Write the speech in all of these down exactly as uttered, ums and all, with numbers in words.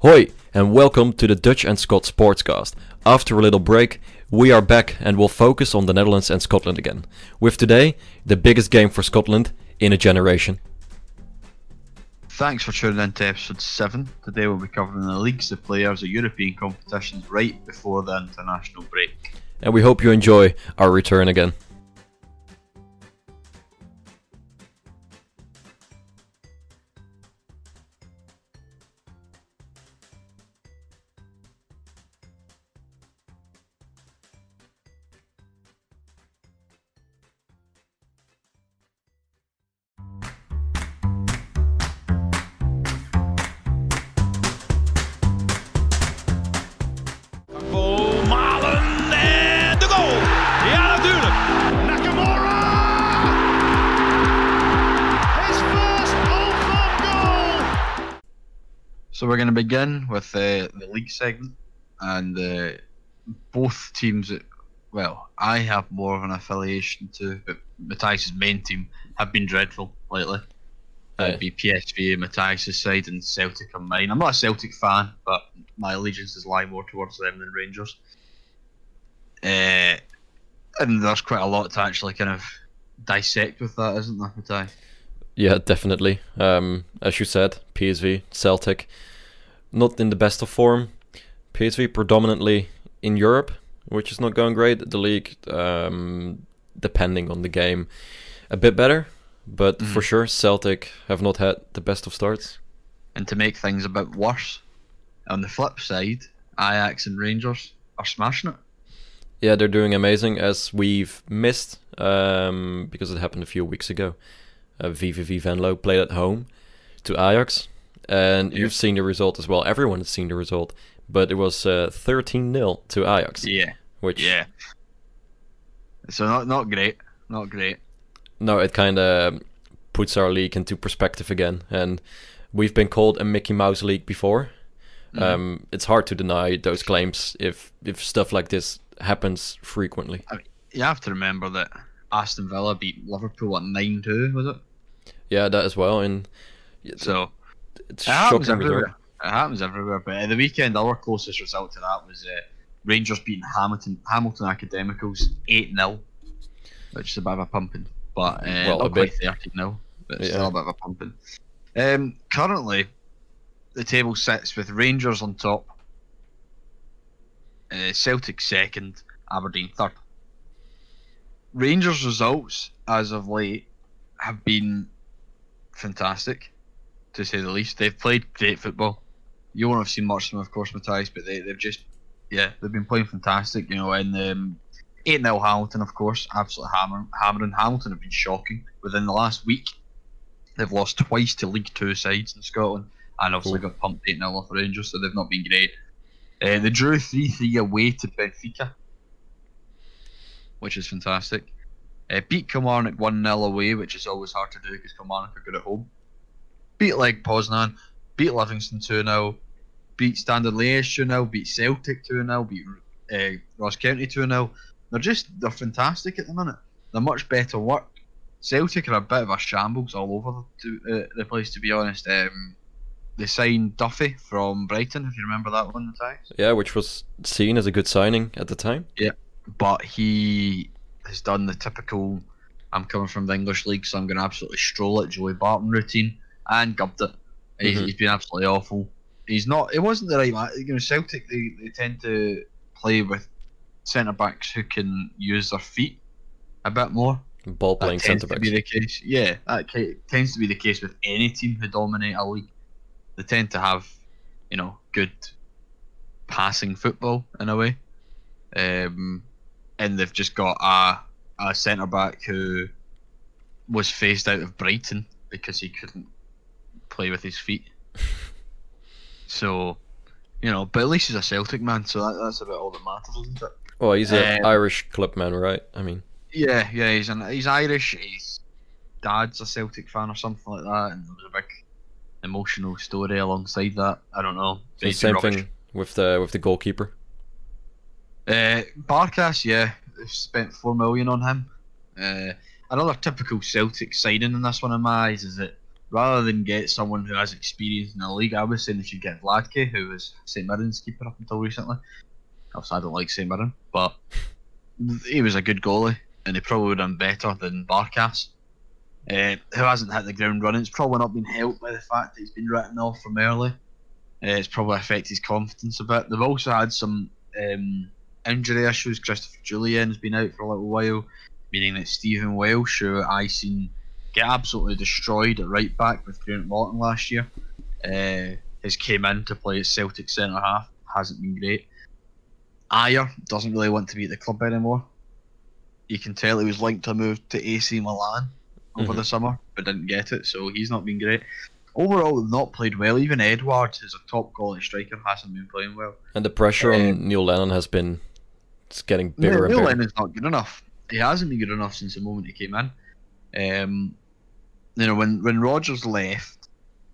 Hoi, and welcome to the Dutch and Scots Sportscast. After a little break, we are back and will focus on the Netherlands and Scotland again. With today, the biggest game for Scotland in a generation. Thanks for tuning in to episode seven. Today we'll be covering the leagues, the players, the European competitions right before the international break. And we hope you enjoy our return again. So we're going to begin with uh, the league segment, and uh, both teams, well, I have more of an affiliation to, but Matthias' main team have been dreadful lately. Uh, it'd be P S V, Matthias' side, and Celtic on mine. I'm not a Celtic fan, but my allegiances lie more towards them than Rangers. Uh, and there's quite a lot to actually kind of dissect with that, isn't there, Matthias? Yeah, definitely. Um, as you said, P S V, Celtic, not in the best of form. P S V predominantly in Europe, which is not going great. The league, um, depending on the game, a bit better. But mm. for sure, Celtic have not had the best of starts. And to make things a bit worse, on the flip side, Ajax and Rangers are smashing it. Yeah, they're doing amazing, as we've missed, um, because it happened a few weeks ago. Uh, V V V Venlo played at home to Ajax, and yeah. You've seen the result as well. Everyone has seen the result, but it was uh, thirteen nil to Ajax. Yeah, which yeah. So not not great, not great. No, it kind of puts our league into perspective again, and we've been called a Mickey Mouse league before. Mm-hmm. Um, it's hard to deny those claims if if stuff like this happens frequently. I mean, you have to remember that Aston Villa beat Liverpool at nine two, was it? Yeah, that as well. And so it's it happens shocking everywhere. result. It happens everywhere. But at the weekend, our closest result to that was uh, Rangers beating Hamilton Hamilton Academicals eight nil, which is a bit of a pumping, but uh, well, not quite thirteen nil, but yeah. Still a bit of a pumping. Um, currently, the table sits with Rangers on top, uh, Celtic second, Aberdeen third. Rangers' results as of late have been fantastic, to say the least. They've played great football. You won't have seen much of them, of course, Matthias, but they, they've just, yeah, they've been playing fantastic. You know, in um, eight nil Hamilton, of course, absolutely hammering. hammering. Hamilton have been shocking. Within the last week, they've lost twice to League Two sides in Scotland, and obviously cool. got pumped eight nil off Rangers, so they've not been great. Uh, they drew three three away to Benfica, which is fantastic. Uh, beat Kilmarnock one nil away, which is always hard to do because Kilmarnock are good at home. Beat Leg Poznan, beat Livingston two nil, beat Standard Liège two nil, beat Celtic two nil, beat uh, Ross County two nil. They're just, they're fantastic at the minute. They're much better work. Celtic are a bit of a shambles all over the, uh, the place, to be honest. Um, they signed Duffy from Brighton, if you remember that one, Matthias. Yeah, which was seen as a good signing at the time. Yeah, but he has done the typical, I'm coming from the English league, so I'm going to absolutely stroll it, Joey Barton routine, and gubbed it. He's, mm-hmm. he's been absolutely awful. He's not, it wasn't the right man. You know, Celtic, they, they tend to play with centre-backs who can use their feet a bit more. Ball playing centre-backs. That tends to be the case. Yeah, that tends to be the case with any team who dominate a league. They tend to have, you know, good passing football in a way. Um, and they've just got a, a centre-back who was phased out of Brighton because he couldn't play with his feet. So, you know, but at least he's a Celtic man, so that, that's about all that matters, isn't it? Well, he's an um, Irish club man, right? I mean, yeah, yeah, he's an, he's Irish. His dad's a Celtic fan or something like that, and there was a big emotional story alongside that. I don't know. The same thing with the with the goalkeeper. Uh, Barkas, yeah, they've spent four million on him. Uh, another typical Celtic signing in this one in my eyes is that rather than get someone who has experience in the league, I was saying they should get Vladke, who was Saint Mirren's keeper up until recently. Obviously, I don't like Saint Mirren, but he was a good goalie, and he probably would have done better than Barkas, uh, who hasn't hit the ground running. It's probably not been helped by the fact that he's been written off from early. Uh, it's probably affected his confidence a bit. They've also had some um, injury issues. Christopher Julian has been out for a little while, meaning that Stephen Welsh, who I seen get absolutely destroyed at right back with Grant Morton last year, uh, has came in to play at Celtic centre half. Hasn't been great. Ayer doesn't really want to be at the club anymore. You can tell he was linked to a move to A C Milan over mm-hmm. the summer, but didn't get it, so he's not been great. Overall, they've not played well. Even Edwards, who's a top quality striker, hasn't been playing well. And the pressure um, on Neil Lennon has been it's getting bigger Neil, and bigger. Neil Lennon's not good enough. He hasn't been good enough since the moment he came in. Um, you know, when when Rodgers left,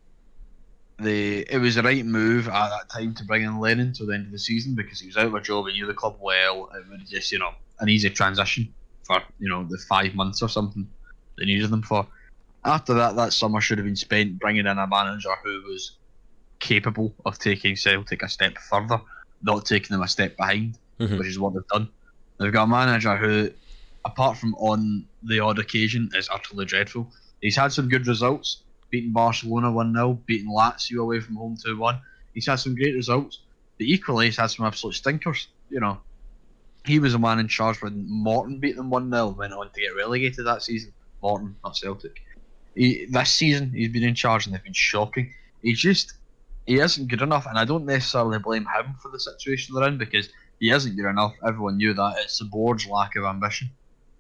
the it was the right move at that time to bring in Lennon till the end of the season because he was out of a job. He knew the club well. It was just, you know, an easy transition for, you know, the five months or something they needed them for. After that, that summer should have been spent bringing in a manager who was capable of taking Celtic a step further, not taking them a step behind, mm-hmm. which is what they've done. They've got a manager who, apart from on the odd occasion, is utterly dreadful. He's had some good results, beating Barcelona one nil, beating Lazio away from home two one. He's had some great results, but equally he's had some absolute stinkers. You know, he was a man in charge when Morton beat them one nil, went on to get relegated that season. Morton, not Celtic. He, this season, he's been in charge and they've been shocking. He's just, he isn't good enough, and I don't necessarily blame him for the situation they're in because he isn't good enough. Everyone knew that. It's the board's lack of ambition.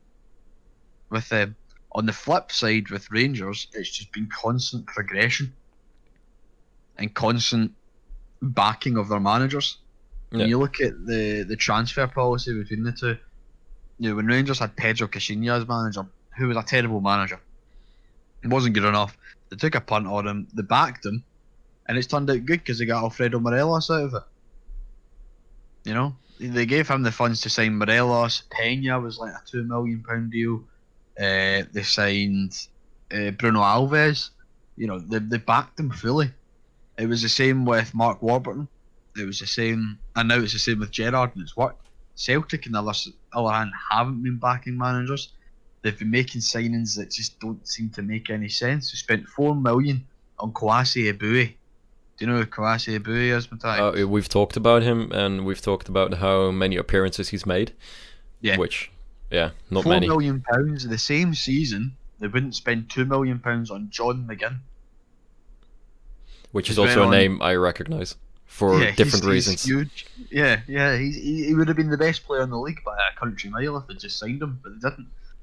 With um, on the flip side, with Rangers, it's just been constant progression and constant backing of their managers. Yeah. When you look at the, the transfer policy between the two, you know, when Rangers had Pedro Caixinha as manager, who was a terrible manager, it wasn't good enough. They took a punt on him, they backed him, and it's turned out good because they got Alfredo Morelos out of it. You know, they gave him the funds to sign Morelos. Pena was like a two million pound deal. Uh, they signed uh, Bruno Alves. You know, they they backed him fully. It was the same with Mark Warburton. It was the same, and now it's the same with Gerrard, and it's worked. Celtic, on the other, other hand, haven't been backing managers. They've been making signings that just don't seem to make any sense. They spent four million on Kouassi Eboué. Do you know who Kouassi Eboué is, Matthias? Uh, we've talked about him, and we've talked about how many appearances he's made. Yeah. Which, yeah, not Four many. Four million pounds the same season. They wouldn't spend two million pounds on John McGinn, which is also a on, name I recognise for yeah, different he's, reasons. He's huge. Yeah, yeah, he's, he he would have been the best player in the league by a country mile if they just signed him, but they didn't.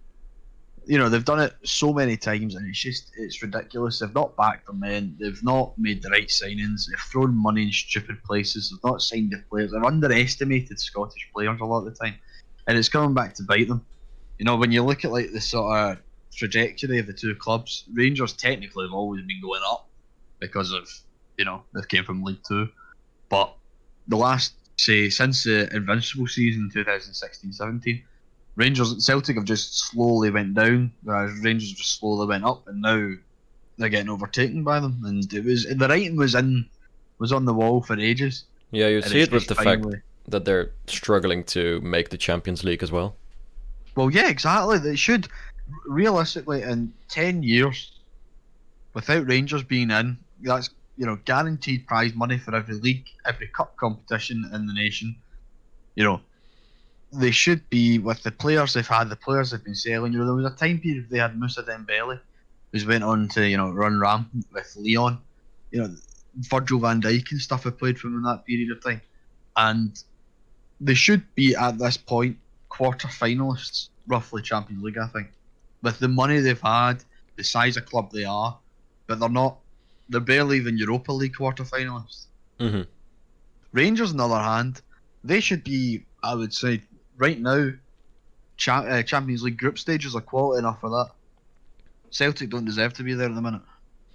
You know, they've done it so many times, and it's just, it's ridiculous. They've not backed their men. They've not made the right signings. They've thrown money in stupid places. They've not signed the players. They've underestimated Scottish players a lot of the time, and it's coming back to bite them. You know, when you look at like the sort of trajectory of the two clubs, Rangers technically have always been going up because of, you know, they came from League Two, but the last, say, since the Invincible season twenty sixteen seventeen, Rangers and Celtic have just slowly went down, whereas Rangers just slowly went up, and now they're getting overtaken by them. And it was the writing was in was on the wall for ages. Yeah, you see it with the finally... fact that they're struggling to make the Champions League as well. Well, yeah, exactly. They should realistically in ten years, without Rangers being in, that's, you know, guaranteed prize money for every league, every cup competition in the nation. You know. They should be, with the players they've had, the players they've been selling. You know, there was a time period they had Moussa Dembele, who's went on to, you know, run rampant with Leon. You know, Virgil van Dijk and stuff have played for them in that period of time. And they should be, at this point, quarter finalists, roughly Champions League, I think. With the money they've had, the size of club they are, but they're not, they're barely even Europa League quarter finalists. Mm-hmm. Rangers, on the other hand, they should be, I would say, right now, cha- uh, Champions League group stages are quality enough for that. Celtic don't deserve to be there at the minute.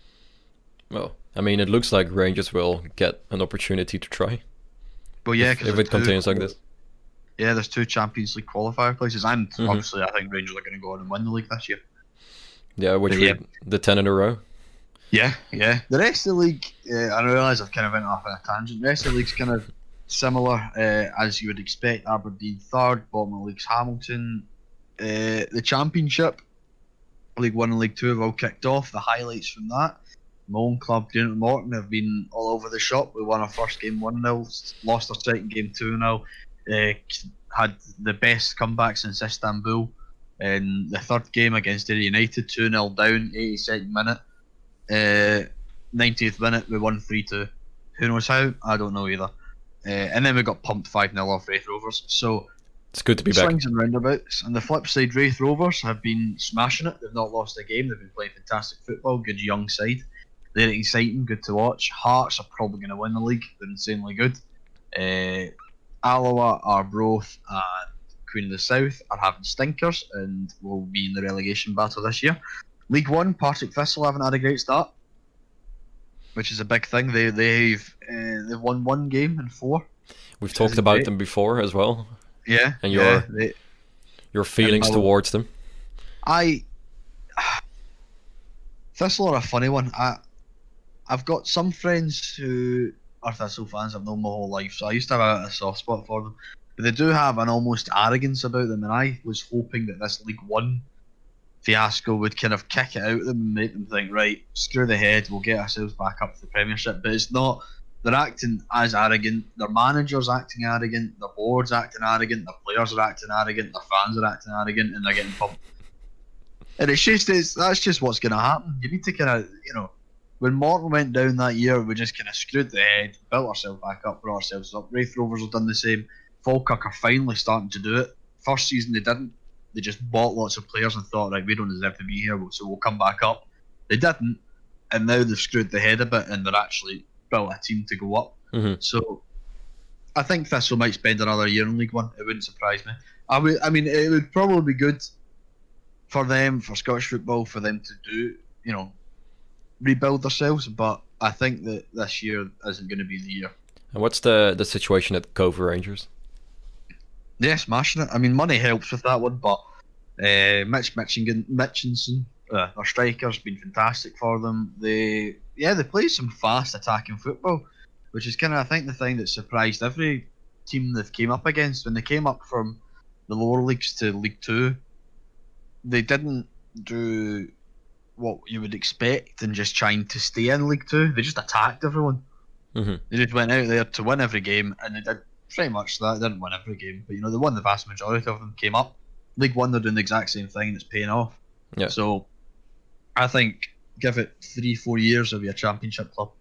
Well, I mean, it looks like Rangers will get an opportunity to try. Well, yeah, if, if it continues like this. Yeah, there's two Champions League qualifier places, and mm-hmm. obviously I think Rangers are going to go on and win the league this year. Yeah, which but, we, yeah. the ten in a row. Yeah, yeah. The rest of the league, uh, I realise I've kind of went off on a tangent. The rest of the league's kind of similar, uh, as you would expect. Aberdeen third, bottom of the league's Hamilton. Uh, the Championship, League One and League Two have all kicked off. The highlights from that: my own club, Greenock Morton, have been all over the shop. We won our first game one nil, lost our second game two nil. Uh, had the best comeback since Istanbul. In the third game against Derry United, two nil down, eighty-second minute. Uh, ninetieth minute, we won three two. Who knows how? I don't know either. Uh, and then we got pumped five nil off Wraith Rovers. So It's good to be swings back. and roundabouts. On the flip side, Wraith Rovers have been smashing it. They've not lost a game. They've been playing fantastic football. Good young side. They're exciting, good to watch. Hearts are probably going to win the league. They're insanely good. Uh, Alloa, Arbroath, and Queen of the South are having stinkers and will be in the relegation battle this year. League One, Partick Thistle haven't had a great start, which is a big thing. They they've uh, they've won one game in four. We've talked isn't about great. them before as well, Yeah, And yeah. your- They, your feelings Alloa- towards them. I Thistle are a funny one. I I've got some friends who are Thistle fans I've known my whole life, so I used to have a, a soft spot for them. But they do have an almost arrogance about them, and I was hoping that this League One fiasco would kind of kick it out of them and make them think, right, screw the head, we'll get ourselves back up to the Premiership. But it's not. They're acting as arrogant. Their manager's acting arrogant. Their board's acting arrogant. Their players are acting arrogant. Their fans are acting arrogant, and they're getting pumped. And it's just it's that's just what's going to happen. You need to kind of, you know, when Morton went down that year, we just kind of screwed the head, built ourselves back up, brought ourselves up. Wraith Rovers have done the same. Falkirk are finally starting to do it. First season they didn't. They just bought lots of players and thought, right, we don't deserve to be here, so we'll come back up. They didn't, and now they've screwed the head a bit, and they're actually built a team to go up. hmm So I think Thistle might spend another year in League One. It wouldn't surprise me. I would. I mean, it would probably be good for them, for Scottish football, for them to do, you know, rebuild themselves. But I think that this year isn't going to be the year. And what's the the situation at Cove Rangers? Yeah, smashing it. I mean, money helps with that one, but uh, Mitch Mitchingen, Mitchinson, uh, our striker's been fantastic for them. They, yeah, they play some fast attacking football, which is kind of, I think, the thing that surprised every team they've came up against. When they came up from the lower leagues to League Two, they didn't do what you would expect and just trying to stay in League Two. They just attacked everyone. hmm They just went out there to win every game, and they did pretty much that. They didn't win every game, but you know they won the vast majority of them. Came up, League One, they're doing the exact same thing, and it's paying off. Yeah. So, I think give it three, four years, it'll be a championship club.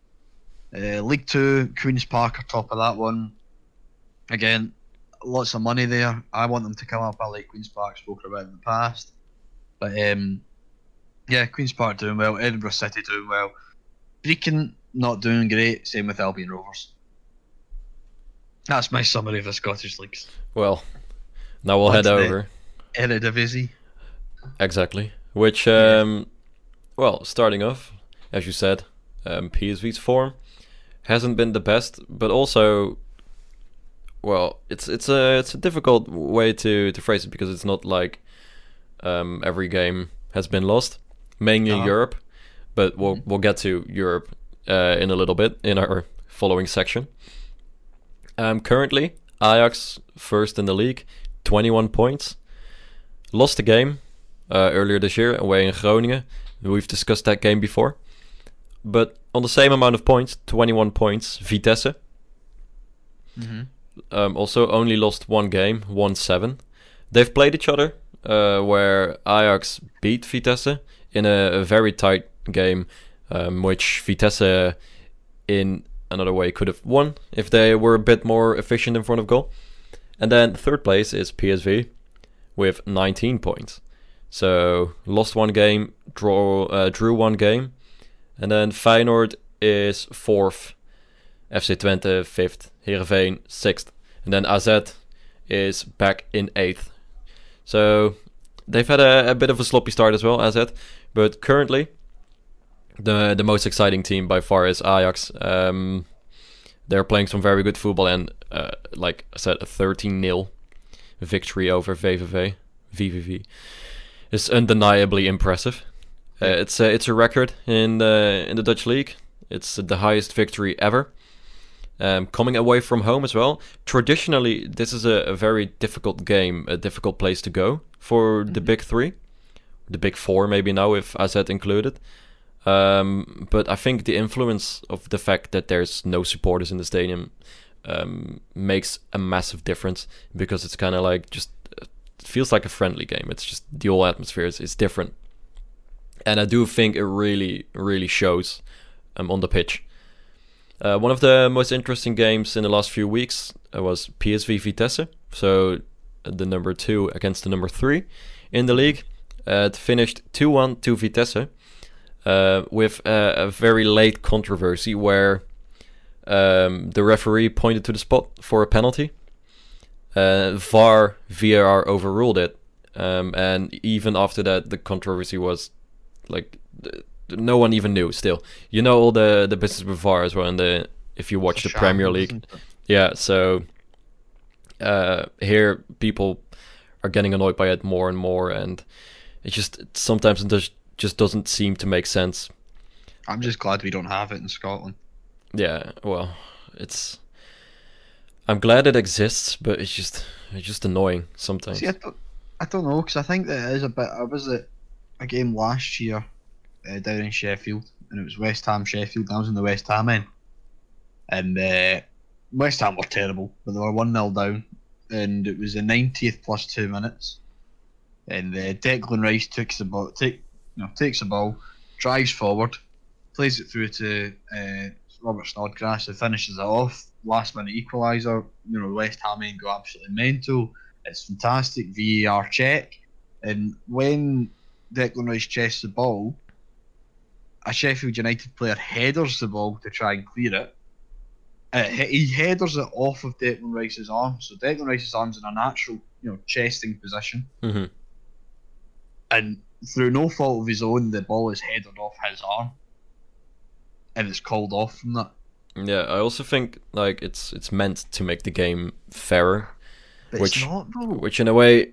Uh, League Two, Queens Park are top of that one. Again, lots of money there. I want them to come up. I like Queens Park, spoken about in the past, but um, yeah, Queens Park doing well. Edinburgh City doing well. Brecon not doing great. Same with Albion Rovers. That's my summary of the Scottish leagues. Well, now we'll What's head the- over. Eredivisie. Exactly. Which, um, well, starting off, as you said, um, P S V's form hasn't been the best, but also, well, it's it's a it's a difficult way to, to phrase it because it's not like um, every game has been lost, mainly Uh-huh. Europe, but we'll we'll get to Europe uh, in a little bit in our following section. Um, currently, Ajax first in the league, twenty-one points. Lost a game uh, earlier this year away in Groningen. We've discussed that game before. But on the same amount of points, twenty-one points, Vitesse. Mm-hmm. Um, also only lost one game, one seven. They've played each other, uh, where Ajax beat Vitesse in a, a very tight game, um, which Vitesse in another way could have won if they were a bit more efficient in front of goal. And then third place is P S V with nineteen points. So lost one game, draw, uh, drew one game, and then Feyenoord is fourth, F C Twente fifth, Heerenveen sixth, and then A Z is back in eighth. So they've had a, a bit of a sloppy start as well, A Z, but currently the the most exciting team by far is Ajax. Um, they're playing some very good football, and uh, like I said, a thirteen nil victory over V V V, V V V is undeniably impressive. Uh, it's a, it's a record in the in the Dutch league. It's the highest victory ever. Um, coming away from home as well. Traditionally, this is a, a very difficult game, a difficult place to go for the big three, the big four maybe now if A Z included. Um, but I think the influence of the fact that there's no supporters in the stadium um, makes a massive difference, because it's kind of like just it feels like a friendly game. It's just the whole atmosphere is, is different, and I do think it really really shows um, on the pitch. Uh, one of the most interesting games in the last few weeks uh, was P S V Vitesse, so uh, the number two against the number three in the league. Uh, it finished two one to Vitesse. Uh, with a, a very late controversy where um, the referee pointed to the spot for a penalty. Uh, V A R, V A R overruled it. Um, and even after that, the controversy was like, th- no one even knew still. You know all the, the business with V A R as well, and the, if you watch the Sham, Premier League. Yeah, so uh, here people are getting annoyed by it more and more, and it just sometimes it does just doesn't seem to make sense. I'm just glad we don't have it in Scotland. Yeah, well, it's. I'm glad it exists, but it's just it's just annoying sometimes. See, I don't, I don't know, because I think that it is a bit. I was at a game last year uh, down in Sheffield, and it was West Ham Sheffield. And I was in the West Ham end, and uh, West Ham were terrible, but they were one nil down, and it was the ninetieth plus two minutes, and uh, Declan Rice takes the ball. Take. You know, takes the ball, drives forward, plays it through to uh, Robert Snodgrass, who finishes it off. Last minute equaliser. You know, West Ham men go absolutely mental. It's fantastic. V A R check. And when Declan Rice chests the ball, a Sheffield United player headers the ball to try and clear it. Uh, he headers it off of Declan Rice's arm. So Declan Rice's arm's in a natural, you know, chesting position. Mm-hmm. And through no fault of his own, the ball is headed off his arm, and it's called off from that. Yeah, I also think like it's it's meant to make the game fairer, But which it's not, though. which in a way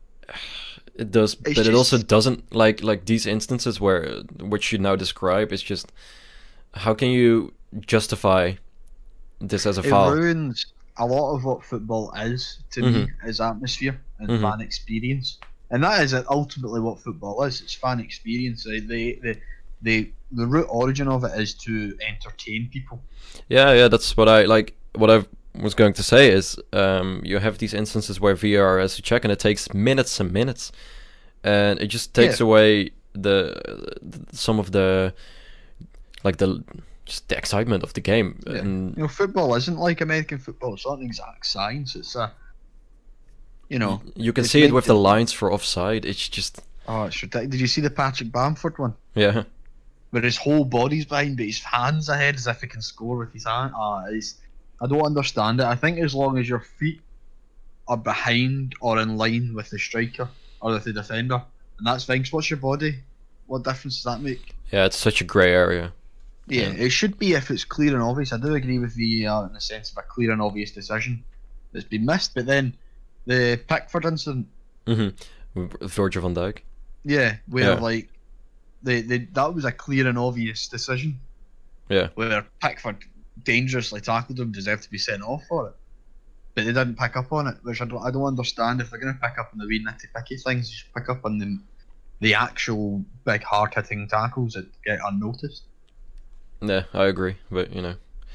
it does, It's but it also just- doesn't. Like like these instances where which you now describe is just how can you justify this as a It foul? ruins a lot of what football is to me, is atmosphere and Mhm. fan experience, and that is ultimately what football is. It's fan experience. The the the the, the root origin of it is to entertain people. Yeah, yeah, that's what I like. What I was going to say is, um, you have these instances where V A R has to check, and it takes minutes and minutes, and it just takes Yeah. away the, the some of the like the just the excitement of the game. Yeah. And You know, football isn't like American football. It's not an exact science. It's a, you know, you can it's see it meant with to- the lines for offside. It's just oh, it's ridiculous. Did you see the Patrick Bamford one? yeah, Where his whole body's behind, but his hands ahead as if he can score with his hand. Ah, it's, I don't understand it. I think as long as your feet are behind or in line with the striker or with the defender, and that's fine. 'Cause what's your body? What difference does that make? yeah, it's such a grey area. Yeah, Yeah. it should be if it's clear and obvious. I do agree with V A R in the sense of a clear and obvious decision that's been missed. But then the Pickford incident, hmm Virgil van Dijk. yeah, where Yeah. like the, the that was a clear and obvious decision. Yeah. Where Pickford dangerously tackled him, deserved to be sent off for it, but they didn't pick up on it, which I don't I don't understand. If they're going to pick up on the wee nitty picky things, you should pick up on the the actual big hard hitting tackles that get unnoticed. Yeah, I agree, but you know,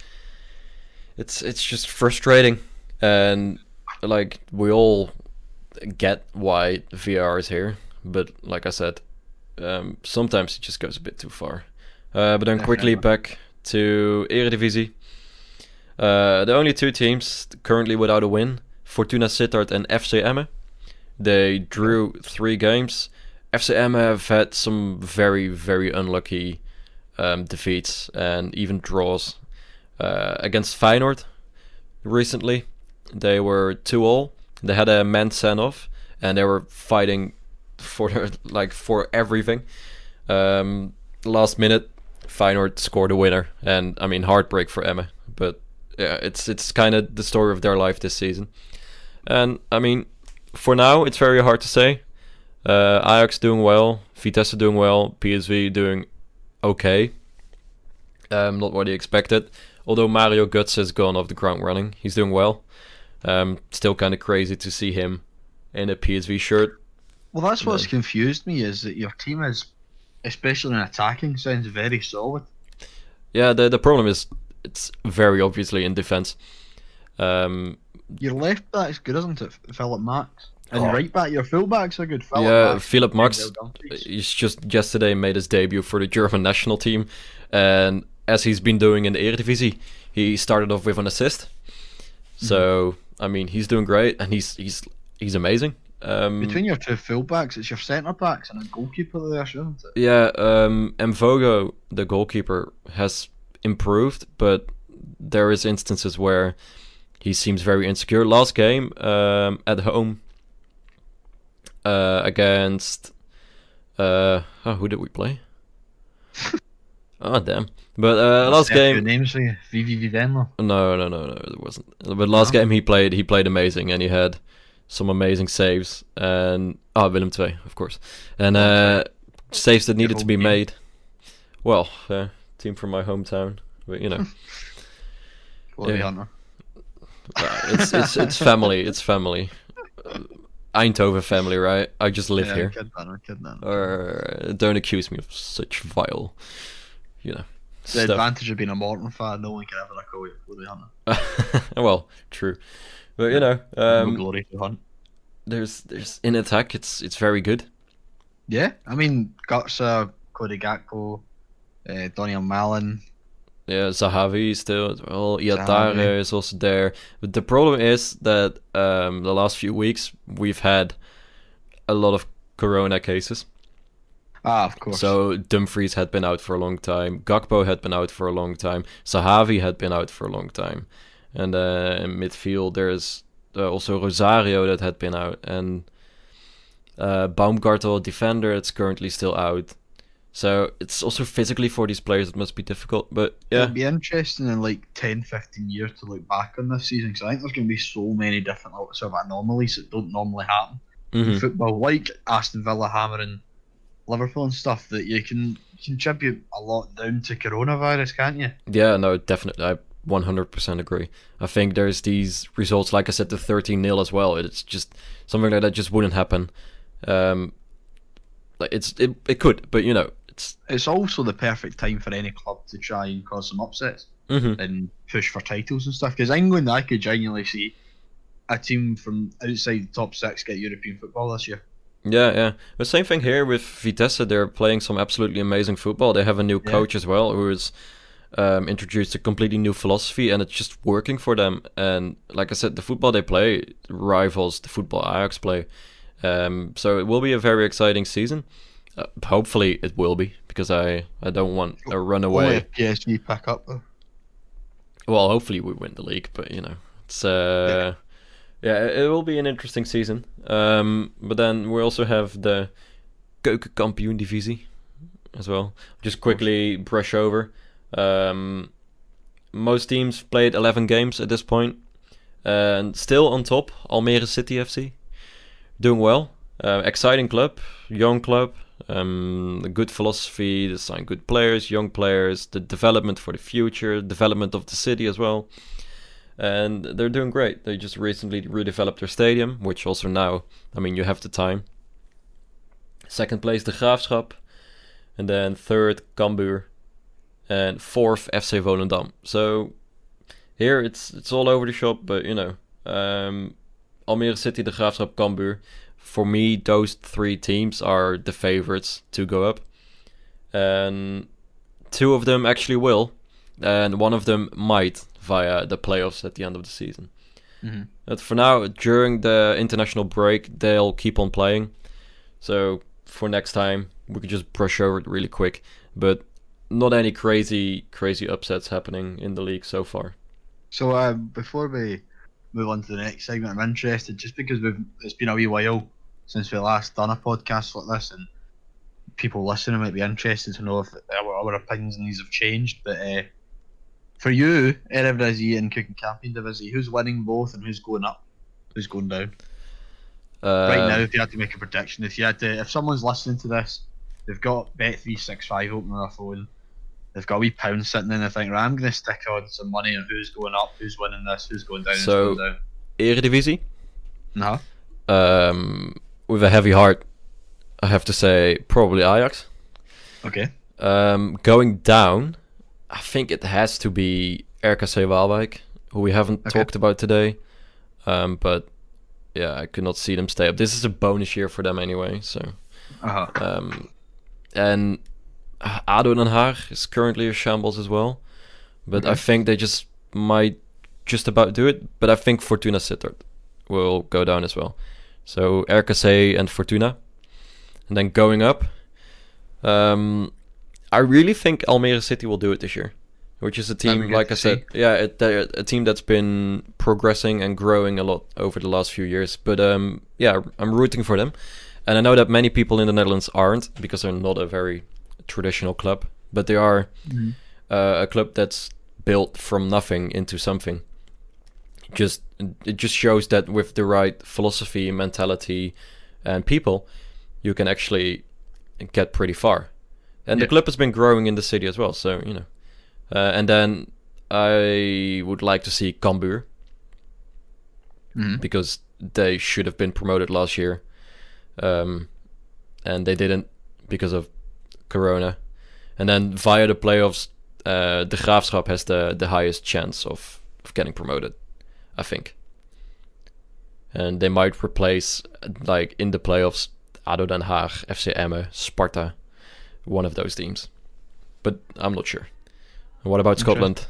it's it's just frustrating, and like we all get why V R is here, but like I said, um, sometimes it just goes a bit too far. Uh, but then quickly back to Eredivisie. Uh, the only two teams currently without a win: Fortuna Sittard and F C Emmen. They drew three games. F C Emmen have had some very very unlucky Um, defeats and even draws uh, against Feyenoord recently. They were two all. They had a man sent off, and they were fighting for their, like for everything. Um, last minute, Feyenoord scored a winner, and I mean heartbreak for Emmen. But yeah, it's it's kind of the story of their life this season. And I mean, for now, it's very hard to say. Uh, Ajax doing well, Vitesse doing well, P S V doing okay. Um, not what he expected. Although Mario Götze has gone off the ground running, he's doing well. Um, still kind of crazy to see him in a P S V shirt. Well, that's what's confused me, is that your team is, especially in attacking, sounds very solid. Yeah, the the problem is it's very obviously in defense. Um, your left back's good, isn't it, Philip Max? And oh. right back, your full backs are good. Philip yeah, Max, Philip Max. He's just yesterday made his debut for the German national team, and as he's been doing in the Eredivisie, he started off with an assist. So mm-hmm. I mean, he's doing great, and he's he's he's amazing. Um, Between your two fullbacks, it's your centre backs and a goalkeeper there, isn't it? Yeah, um, Mvogo, the goalkeeper, has improved, but there is instances where he seems very insecure. Last game um, at home uh, against uh, oh, who did we play? Oh damn! But uh, last game, names for you, Vivi Vivenlo. No, no, no, no, it wasn't. But last no. game he played, he played amazing, and he had some amazing saves, and ah, oh, Willem two, of course, and uh, saves that needed to be game. made. Well, uh, team from my hometown, but you know, yeah. uh, it's it's it's family, it's family, uh, Eindhoven family, right? I just live yeah, here. Kid man, kid man. Or don't accuse me of such vile, you know. The stuff. advantage of being a Morton fan, no one can ever call you Glory Hunter. Well, true. But you know, um, no glory to hunt. There's, there's in attack. It's, it's very good. Yeah, I mean, Gutsa, Cody Gakpo, uh, Daniel Malin. Yeah, Zahavi still. Well, Iatare is also there. But the problem is that um, the last few weeks we've had a lot of Corona cases. Ah, of course. So Dumfries had been out for a long time. Gakpo had been out for a long time. Zahavi had been out for a long time. And uh, in midfield, there's uh, also Rosario that had been out. And uh, Baumgartel, defender, it's currently still out. So it's also physically for these players, it must be difficult. But yeah. It'll be interesting in like ten, fifteen years to look back on this season. Because I think there's going to be so many different sort of anomalies that don't normally happen mm-hmm. in football. Like Aston Villa hammering Liverpool and stuff, that you can contribute a lot down to coronavirus, can't you? Yeah, no, definitely. I one hundred percent agree. I think there's these results, like I said, the thirteen nil as well. It's just something like that just wouldn't happen. Um, like it's it, it could, but you know, it's it's also the perfect time for any club to try and cause some upsets mm-hmm. and push for titles and stuff. Because England, I could genuinely see a team from outside the top six get European football this year. Yeah, yeah. The same thing here with Vitesse. They're playing some absolutely amazing football. They have a new yeah. coach as well, who is um, introduced a completely new philosophy, and it's just working for them. And like I said, the football they play rivals the football Ajax play. Um, so it will be a very exciting season. Uh, hopefully it will be, because I, I don't want a runaway. Only if P S G pack up though. Well, hopefully we win the league, but you know, it's uh. Yeah. Yeah, it will be an interesting season. Um, but then we also have the Keukenkampioen-divisie as well. Just quickly brush over. Um, most teams played eleven games at this point. And still on top, Almere City F C. Doing well. Uh, exciting club, young club. Um, a good philosophy, they sign good players, young players. The development for the future, development of the city as well. And they're doing great. They just recently redeveloped their stadium, which also now, I mean, you have the time. Second place, the Graafschap. And then third, Cambuur. And fourth, F C Volendam. So here it's it's all over the shop, but you know, um, Almere City, the Graafschap, Cambuur. For me, those three teams are the favorites to go up. And two of them actually will. And one of them might via the playoffs at the end of the season. Mm-hmm. But for now, during the international break, they'll keep on playing. So for next time, we could just brush over it really quick. But not any crazy, crazy upsets happening in the league so far. So uh, before we move on to the next segment, I'm interested, just because we've it's been a wee while since we last done a podcast like this, and people listening might be interested to know if our, our opinions on these have changed. But uh, for you, Eredivisie and Keukenkampioen-divisie, who's winning both and who's going up? Who's going down? Right now, Um, if you had to make a prediction, if you had to, if someone's listening to this, they've got Bet three sixty-five open on their phone, they've got a wee pound sitting in, and they think, right, I'm going to stick on some money on who's going up, who's winning this, who's going down, So- who's going down. Eredivisie, No. um, with a heavy heart, I have to say probably Ajax. Okay. Um, going down, I think it has to be R K C Waalwijk, who we haven't Okay. talked about today. Um, but yeah, I could not see them stay up. This is a bonus year for them anyway. So, Uh huh. um, and ADO Den Haag is currently a shambles as well. But I Okay. think they just might just about do it. But I think Fortuna Sittard will go down as well. So R K C and Fortuna. And then going up, um, I really think Almere City will do it this year, which is a That'd be team, good like to I said, yeah, it, they're a team that's been progressing and growing a lot over the last few years. But um, yeah, I'm rooting for them, and I know that many people in the Netherlands aren't because they're not a very traditional club, but they are Mhm. uh, a club that's built from nothing into something. Just it just shows that with the right philosophy, mentality, and people, you can actually get pretty far. And the Yeah. club has been growing in the city as well, so you know. Uh, and then I would like to see Cambuur Mhm. because they should have been promoted last year, um, and they didn't because of Corona. And then via the playoffs, uh, the Graafschap has the the highest chance of, of getting promoted, I think. And they might replace, like in the playoffs, ADO Den Haag, F C Emmen, Sparta, one of those teams. But I'm not sure. And what about Scotland?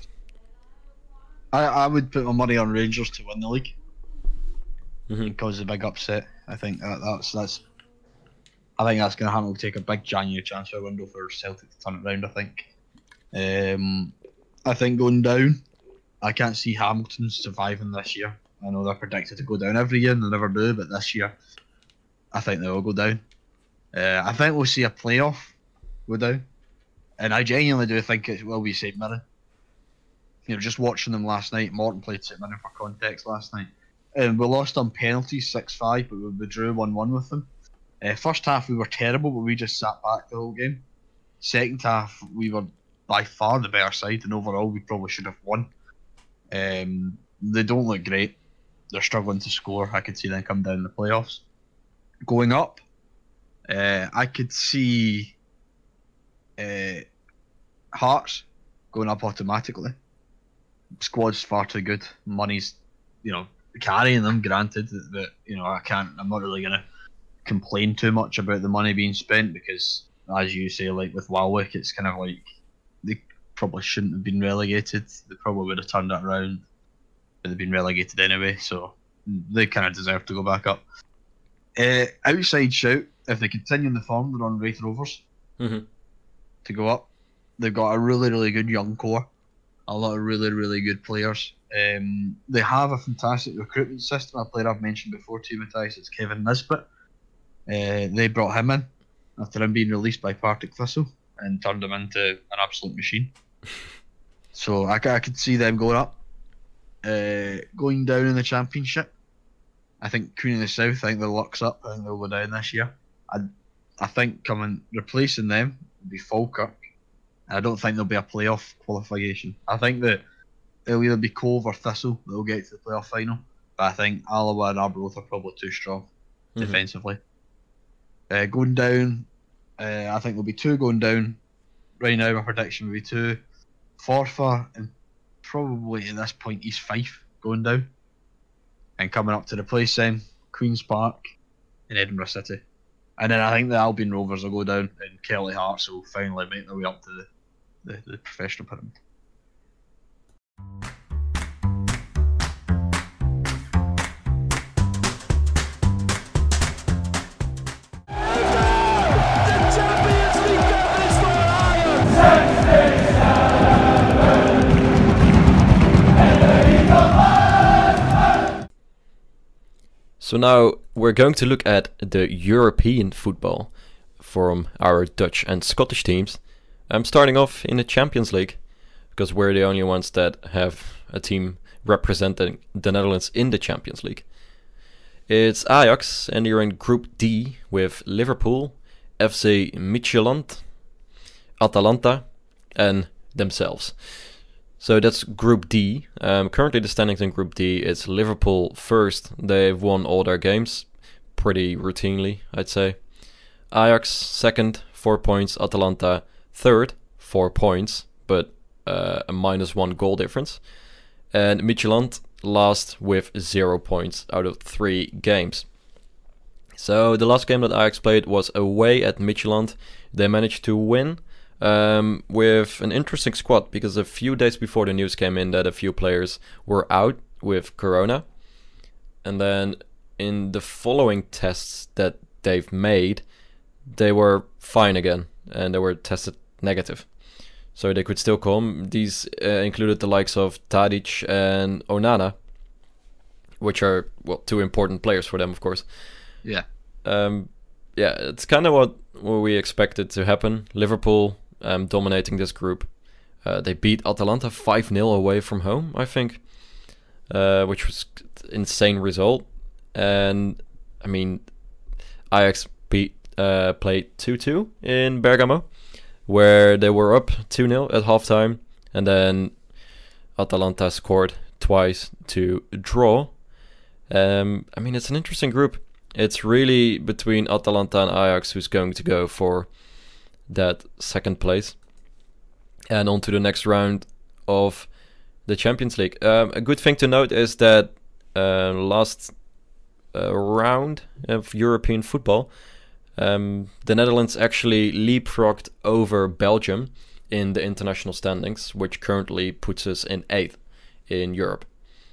I, I would put my money on Rangers to win the league Mhm. and cause a big upset. I think that, that's that's. I think that's going to happen. We'll take a big January transfer window for Celtic to turn it around. I think. Um, I think going down, I can't see Hamilton surviving this year. I know they're predicted to go down every year, and they never do. But this year, I think they will go down. Uh, I think we'll see a playoff go down, and I genuinely do think it will be Saint Mirren. You know, just watching them last night, Morton played Saint Mirren for context last night. And we lost on penalties six five, but we, we drew one one with them. Uh, first half we were terrible, but we just sat back the whole game. Second half we were by far the better side, and overall we probably should have won. Um, they don't look great. They're struggling to score. I could see them come down in the playoffs. Going up, uh, I could see uh, Hearts going up automatically. Squad's far too good. Money's, you know, carrying them. Granted, that you know I can't. I'm not really gonna complain too much about the money being spent because, as you say, like with Waalwijk, it's kind of like they probably shouldn't have been relegated. They probably would have turned that around, but they've been relegated anyway, so they kind of deserve to go back up. Uh, outside shout, if they continue in the form, they're on Wraith Rovers Mhm. to go up. They've got a really, really good young core. A lot of really, really good players. Um, they have a fantastic recruitment system. A player I've mentioned before to you, Matthias, it's Kevin Nisbet. Uh, they brought him in after him being released by Partick Thistle and turned him into an absolute machine. So I, c- I could see them going up. Uh, going down in the championship, I think Queen of the South, I think their luck's up. I think they'll go down this year. I, I think coming replacing them would be Falkirk. I don't think there'll be a playoff qualification. I think that it'll either be Cove or Thistle that'll get to the playoff final. But I think Alloa and Arbroath are probably too strong Mhm. defensively. Uh, going down, uh, I think there'll be two going down. Right now, my prediction would be two. Forfar and probably at this point East Fife going down. And coming up to replace them, Queen's Park and Edinburgh City. And then I think the Albion Rovers will go down and Kelly Hearts will finally make their way up to the, the, the professional pyramid. So now we're going to look at the European football from our Dutch and Scottish teams. I'm starting off in the Champions League because we're the only ones that have a team representing the Netherlands in the Champions League. It's Ajax, and you're in Group D with Liverpool, F C Midtjylland, Atalanta, and themselves. So that's Group D. Um, currently the standings in Group D, it's Liverpool first. They've won all their games pretty routinely, I'd say. Ajax second, four points. Atalanta third, four points, but uh, a minus one goal difference. And Midtjylland last with zero points out of three games. So the last game that Ajax played was away at Midtjylland. They managed to win um, with an interesting squad, because a few days before the news came in that a few players were out with corona. And then in the following tests that they've made, they were fine again and they were tested negative. So they could still come. These uh, included the likes of Tadic and Onana, which are, well, two important players for them, of course. Yeah. Um, yeah, it's kind of what, what we expected to happen. Liverpool um, dominating this group. Uh, they beat Atalanta five nil away from home, I think, uh, which was an insane result. And, I mean, Ajax beat, uh, played two two in Bergamo, where they were up two nil at halftime, and then Atalanta scored twice to draw. Um, I mean, it's an interesting group. It's really between Atalanta and Ajax who's going to go for that second place and on to the next round of the Champions League. Um, a good thing to note is that uh, last uh, round of European football, um, the Netherlands actually leapfrogged over Belgium in the international standings, which currently puts us in eighth in Europe,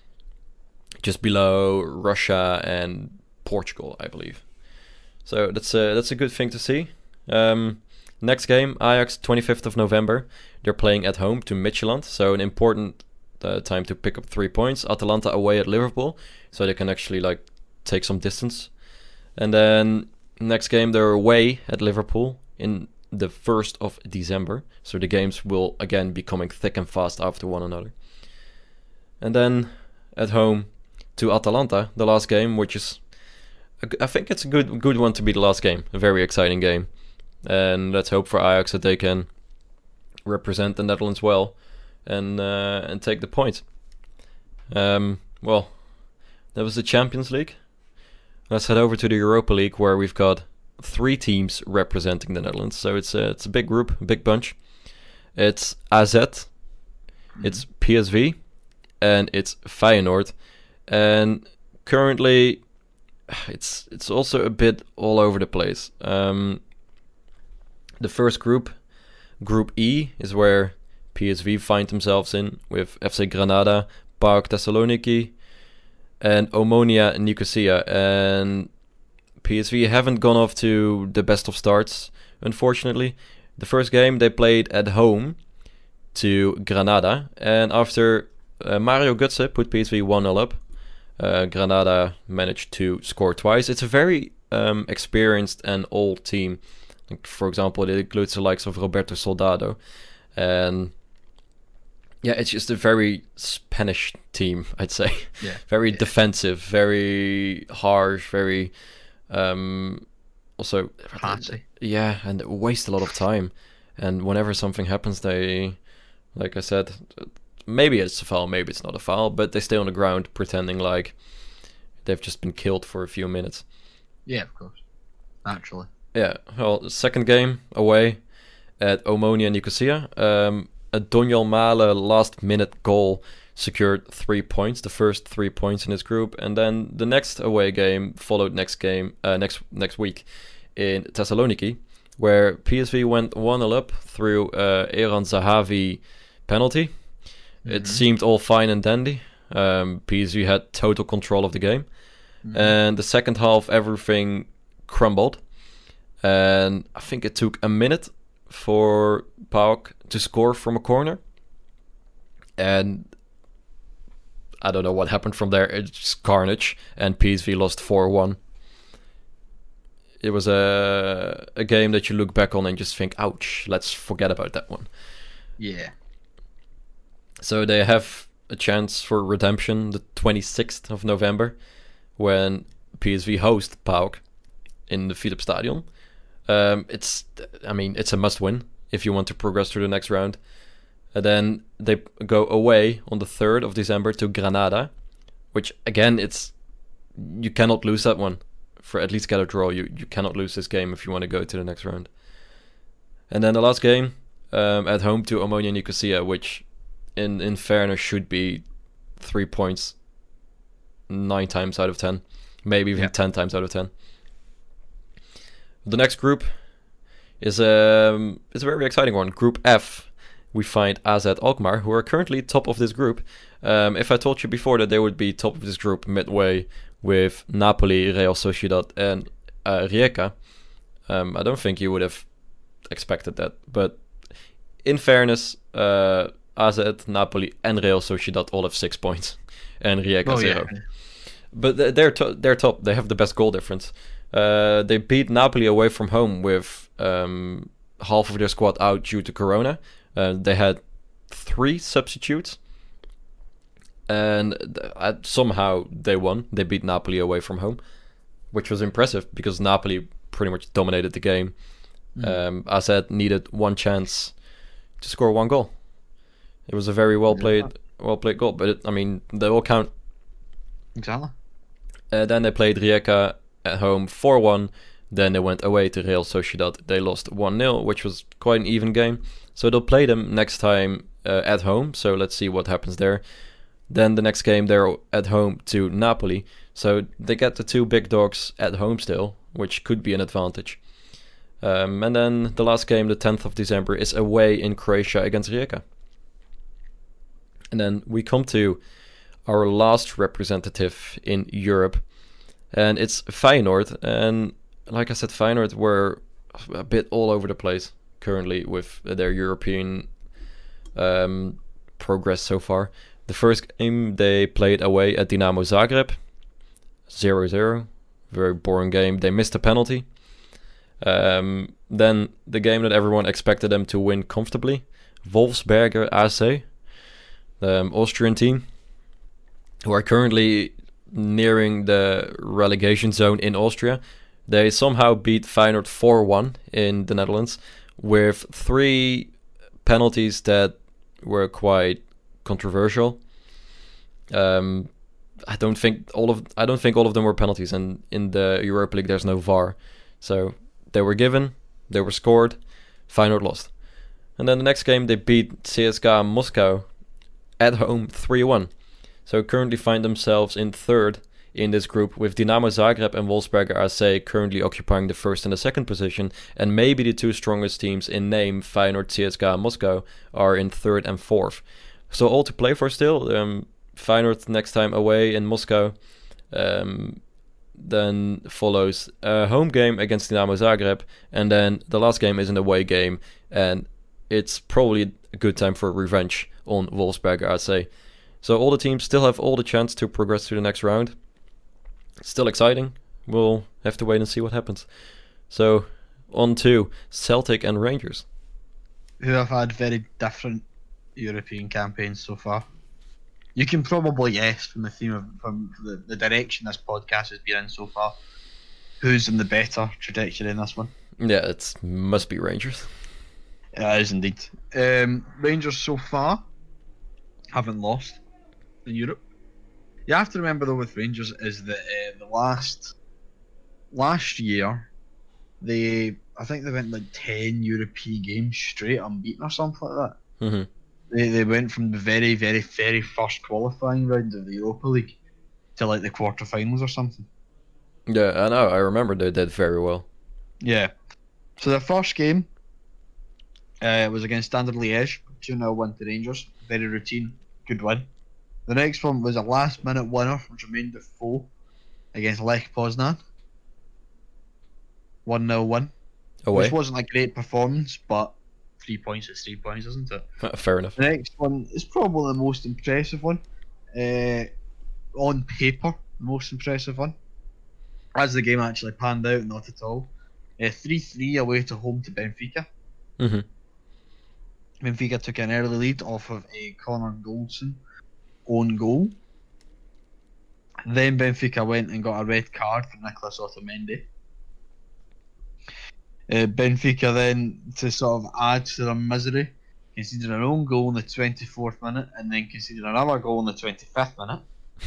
just below Russia and Portugal, I believe. So that's a, that's a good thing to see. Um, next game, Ajax, twenty-fifth of November. They're playing at home to Midtjylland, so an important uh, time to pick up three points. Atalanta away at Liverpool, so they can actually like take some distance. And then next game, they're away at Liverpool in the first of December. So the games will again be coming thick and fast after one another. And then at home to Atalanta, the last game, which is, I think it's a good good one to be the last game. A very exciting game. And let's hope for Ajax that they can represent the Netherlands well and uh, and take the points. Um, well, that was the Champions League. Let's head over to the Europa League, where we've got three teams representing the Netherlands. So it's a, it's a big group, a big bunch. It's A Z, mm-hmm. It's P S V, and it's Feyenoord. And currently, it's it's also a bit all over the place. Um, the first group, Group E, is where P S V find themselves in, with F C Granada, PAOK Thessaloniki, and Omonia Nicosia. And P S V haven't gone off to the best of starts, unfortunately. The first game they played at home to Granada, and after uh, Mario Götze put P S V one nil up, uh, Granada managed to score twice. It's a very um, experienced and old team. Like, for example, it includes the likes of Roberto Soldado, and yeah, it's just a very Spanish team, I'd say. Yeah. Very yeah. defensive, very harsh, very um, also Fancy. Yeah, and waste a lot of time. And whenever something happens, they, like I said, maybe it's a foul, maybe it's not a foul, but they stay on the ground pretending like they've just been killed for a few minutes. Yeah, of course. Naturally. Yeah, well, the second game away at Omonia Nicosia. Um, a Donjel Male last-minute goal secured three points, the first three points in this group, and then the next away game followed next game uh, next next week in Thessaloniki, where P S V went one nil up through uh, Eran Zahavi penalty. Mm-hmm. It seemed all fine and dandy. Um, P S V had total control of the game, mm-hmm. and the second half everything crumbled. And I think it took a minute for PAOK to score from a corner. And I don't know what happened from there. It's just carnage. And P S V lost four one. It was a, a game that you look back on and just think, ouch, let's forget about that one. Yeah. So they have a chance for redemption the twenty-sixth of November, when P S V host PAOK in the Philips Stadion. Um, it's, I mean, it's a must-win if you want to progress through the next round. And then they go away on the third of December to Granada, which again, it's you cannot lose that one. For at least get a draw, you you cannot lose this game if you want to go to the next round. And then the last game um, at home to Omonia Nicosia, which in in fairness should be three points nine times out of ten, maybe even yeah. ten times out of ten. The next group is um is a very exciting one. Group F. We find A Z Alkmaar, who are currently top of this group. Um, if I told you before that they would be top of this group midway with Napoli, Real Sociedad, and uh, Rijeka, um, I don't think you would have expected that. But in fairness, uh, A Z, Napoli, and Real Sociedad all have six points, and Rijeka oh, zero. Yeah. But they're to- they're top. They have the best goal difference. Uh, they beat Napoli away from home with um, half of their squad out due to Corona. Uh, they had three substitutes, and uh, somehow they won. They beat Napoli away from home, which was impressive because Napoli pretty much dominated the game. Mm. Um, A Z needed one chance to score one goal. It was a very well played, yeah. well played goal. But it, I mean, they all count. Exactly. Uh, then they played Rijeka at home four one. Then they went away to Real Sociedad. They lost one nil, which was quite an even game. So they'll play them next time uh, at home. So let's see what happens there. Then the next game, they're at home to Napoli. So they get the two big dogs at home still, which could be an advantage. Um, and then the last game, the tenth of December, is away in Croatia against Rijeka. And then we come to our last representative in Europe. And it's Feyenoord. And like I said, Feyenoord were a bit all over the place currently with their European um, progress so far. The first game they played away at Dinamo Zagreb, zero zero. Very boring game. They missed a penalty. Um, then the game that everyone expected them to win comfortably, Wolfsberger A C, the um, Austrian team, who are currently nearing the relegation zone in Austria. They somehow beat Feyenoord four one in the Netherlands with three penalties that were quite controversial. Um, I don't think all of I don't think all of them were penalties, and in the Europa League there's no V A R, so they were given, they were scored, Feyenoord lost, and then the next game they beat C S K A Moscow at home three one. So currently find themselves in third in this group, with Dinamo Zagreb and Wolfsberger A C currently occupying the first and the second position, and maybe the two strongest teams in name, Feyenoord, C S K A Moscow, are in third and fourth. So all to play for still. Um, Feyenoord next time away in Moscow. Um, then follows a home game against Dinamo Zagreb, and then the last game is an away game, and it's probably a good time for revenge on Wolfsberger A C. So all the teams still have all the chance to progress to the next round. Still exciting. We'll have to wait and see what happens. So, on to Celtic and Rangers, who have had very different European campaigns so far. You can probably guess from the theme of from the, the direction this podcast has been in so far, who's in the better trajectory in this one. Yeah, it must be Rangers. Yeah, it is indeed. Um, Rangers so far haven't lost in Europe. You have to remember though with Rangers is that uh, the last last year they I think they went like ten European games straight unbeaten or something like that. Mm-hmm. They they went from the very very very first qualifying round of the Europa League to like the quarterfinals or something. Yeah, I know. I remember they did very well. Yeah. So the first game uh, was against Standard Liège, two nil win to Rangers. Very routine, good win. The next one was a last-minute winner from Jermaine Defoe against Lech Poznan. one nil win. Away. Which wasn't a great performance, but three points is three points, isn't it? Fair enough. The next one is probably the most impressive one. Uh, on paper, the most impressive one. As the game actually panned out, not at all. Uh, three three away to home to Benfica. Mm-hmm. Benfica took an early lead off of a Connor Goldson own goal. Then Benfica went and got a red card for Nicolas Otamendi. Uh, Benfica then, to sort of add to their misery, conceded an own goal in the twenty-fourth minute and then conceded another goal in the twenty-fifth minute.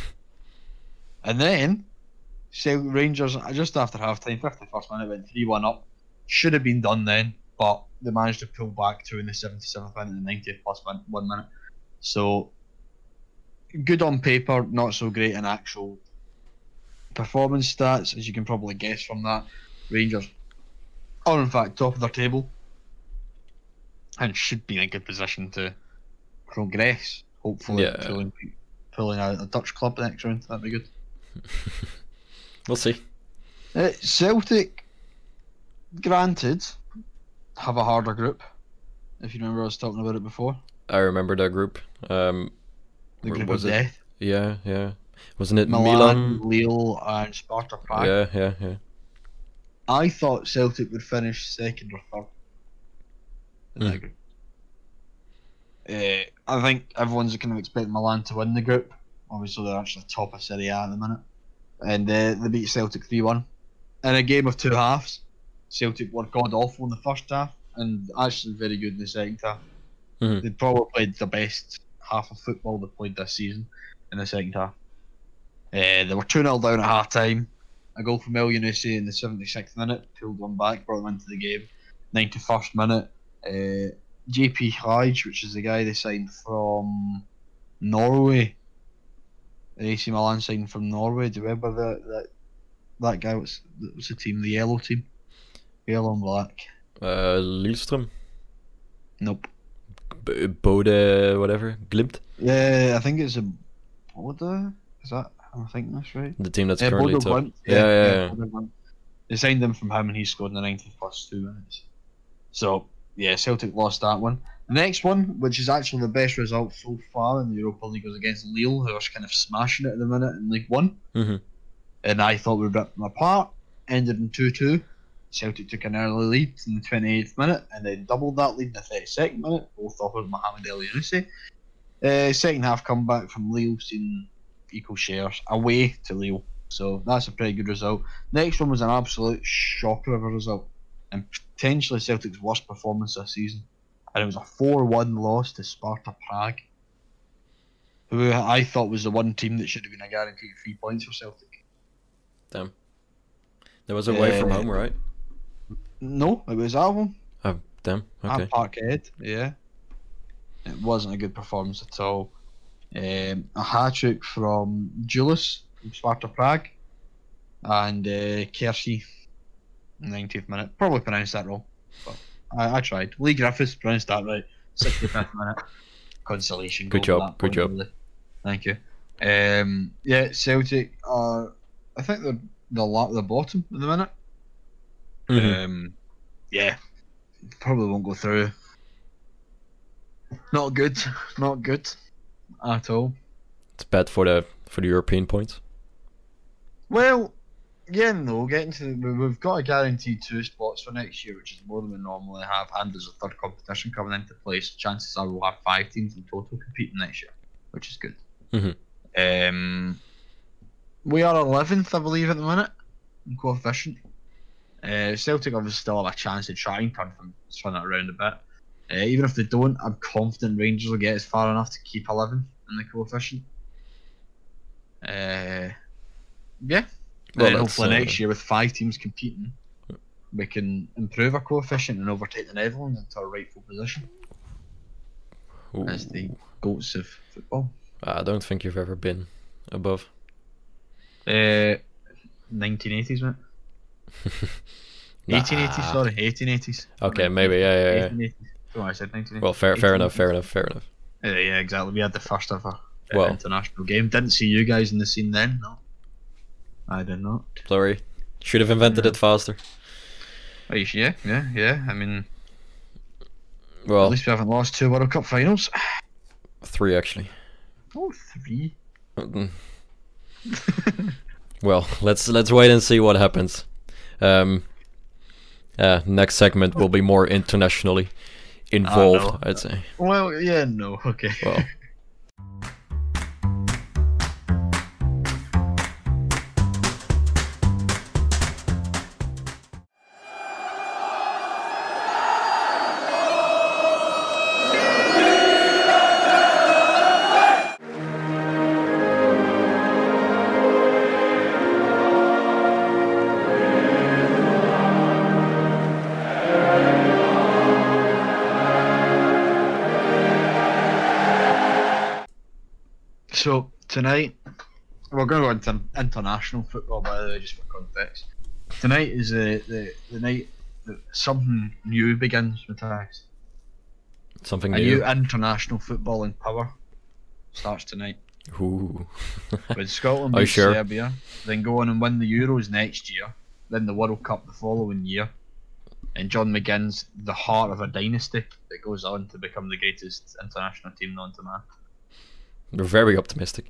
And then, Celtic Rangers, just after half time, fifty-first minute, went three one up. Should have been done then, but they managed to pull back two in the seventy-seventh minute and the ninetieth plus one, one minute. So, good on paper, not so great in actual performance stats, as you can probably guess from that. Rangers are in fact top of their table and should be in a good position to progress, hopefully. Yeah. Pulling, pulling out a Dutch club next round, that'd be good. We'll see. Uh, Celtic, granted, have a harder group. If you remember, I was talking about it before. I remember that group. Um, The where group was of it? death. Yeah, yeah. Wasn't it Milan, Milan? Lille, and Sparta Prague. Yeah, yeah, yeah. I thought Celtic would finish second or third in that Hmm. group. Uh, I think everyone's kind of expecting Milan to win the group. Obviously, they're actually top of Serie A at the minute. And uh, they beat Celtic three one. In a game of two halves, Celtic were god awful in the first half and actually very good in the second half. Mhm. They probably played the best half of football they played this season in the second half. Uh, they were two nil down at half time. A goal from El Yunusi in the seventy-sixth minute, pulled one back, brought them into the game. ninety-first minute, uh, J P Hage, which is the guy they signed from Norway. The A C Milan signed from Norway. Do you remember that that, that guy? Was that was the team, the yellow team, yellow and black. Uh, Lillestrøm, Nope. B- Bode, whatever, Glimt, Yeah, I think it's a Boda. Is that? Am I thinking that's right? the team that's Yeah, currently Bodo top. Glimt. Yeah, yeah, yeah. Bodo Glimt. They signed him from him and he scored in the ninetieth plus two minutes. So, yeah, Celtic lost that one. The next one, which is actually the best result so far in the Europa League, was against Lille, who are kind of smashing it at the minute in League One. hmm And I thought we'd rip them apart. Ended in two two. Celtic took an early lead in the twenty-eighth minute and then doubled that lead in the thirty-second minute, both off of Mohamed El Yunusi. Uh, second half comeback from Lille, seen equal shares away to Lille. So that's a pretty good result. Next one was an absolute shocker of a result and potentially Celtic's worst performance this season. And it was a four one loss to Sparta Prague, who I thought was the one team that should have been a guaranteed three points for Celtic. Damn. That was away from Uh, home, right? No, it was at home. Oh, damn. Okay. At Parkhead, yeah. It wasn't a good performance at all. Um, a hat trick from Julius from Sparta Prague and uh, Kersey, ninetieth minute. Probably pronounced that wrong, but I, I tried. Lee Griffiths pronounced that right. sixty-fifth minute. Consolation. Good goal job, for that good point, job. really. Thank you. Um, yeah, Celtic are. I think they're the la- the bottom at the minute. Mhm. Um, yeah, probably won't go through. Not good, not good at all. It's bad for the for the European points. Well, yeah, no, getting to we- we've got a guaranteed two spots for next year, which is more than we normally have, and there's a third competition coming into place. Chances are we'll have five teams in total competing next year, which is good. Mhm. Um, we are eleventh, I believe, at the minute in coefficient. Uh, Celtic obviously still have a chance to try and turn from turn it around a bit. Uh, even if they don't, I'm confident Rangers will get as far enough to keep eleventh in the coefficient. Uh, yeah. Well, And then that's, hopefully uh, next year, with five teams competing, we can improve our coefficient and overtake the Netherlands into our rightful position Ooh. as the goats of football. I don't think you've ever been above. Uh, nineteen eighties, mate. eighteen eighties, Nah. sorry, eighteen eighties. Okay, maybe, yeah, yeah, yeah. eighteen eighties. Oh, I said nineteen eighties. Well, fair, fair enough, fair enough, fair enough. Yeah, yeah, exactly. We had the first ever uh, Well. international game. Didn't see you guys in the scene then, no. I did not. Sorry. Should have invented Yeah. it faster. Oh, you- yeah, yeah, yeah. I mean, at Well, least we haven't lost two World Cup finals. three actually. Oh, three. Mm. Well, let's let's wait and see what happens. Um, uh, next segment will be more internationally involved, no. I'd say. Well, yeah, no, okay. Well, So tonight we're going to go into international football, by the way, just for context. Tonight is the the, the night that something new begins, Matthias. Something A new. new international football in power starts tonight. Ooh. With Scotland Are you beat sure? Serbia, then go on and win the Euros next year, then the World Cup the following year, and John McGinn's the heart of a dynasty that goes on to become the greatest international team known to man. You're very optimistic.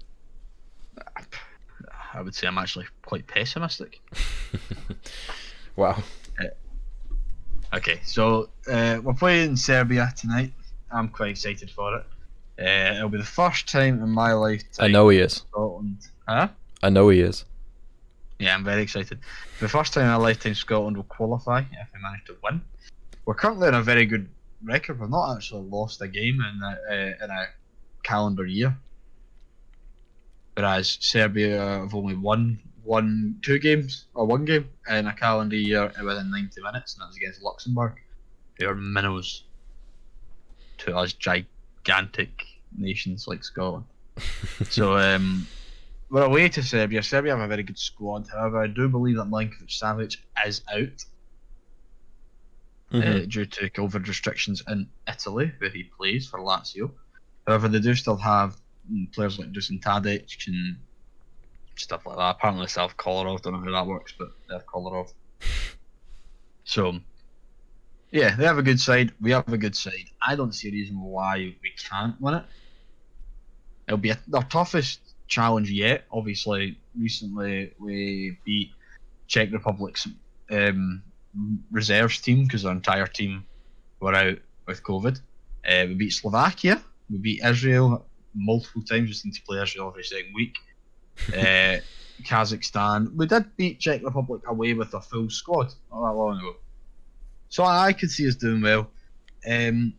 I would say I'm actually quite pessimistic. Wow. Okay, so uh, we're playing Serbia tonight. I'm quite excited for it. Uh, it'll be the first time in my lifetime. I know he is. Scotland. Huh? I know he is. Yeah, I'm very excited. The first time in my lifetime Scotland will qualify if we manage to win. We're currently on a very good record. We've not actually lost a game in a, uh, in a calendar year. Whereas Serbia have only won won two games or one game in a calendar year within ninety minutes, and that was against Luxembourg, who are minnows to us gigantic nations like Scotland. So um, we're away to Serbia. Serbia have a very good squad. However, I do believe that Milinkovic Savic is out Mm-hmm. uh, due to COVID restrictions in Italy, where he plays for Lazio. However, they do still have players like Dusan Tadic and stuff like that. Apparently, they have Kolarov. Don't know how that works, but they have Kolarov. So, yeah, they have a good side. We have a good side. I don't see a reason why we can't win it. It'll be a, our toughest challenge yet. Obviously, recently we beat Czech Republic's um, reserves team because our entire team were out with COVID. Uh, we beat Slovakia. We beat Israel multiple times. Just need to play Israel every second week. uh, Kazakhstan. We did beat Czech Republic away with a full squad not that long ago. So I could see us doing well. Um,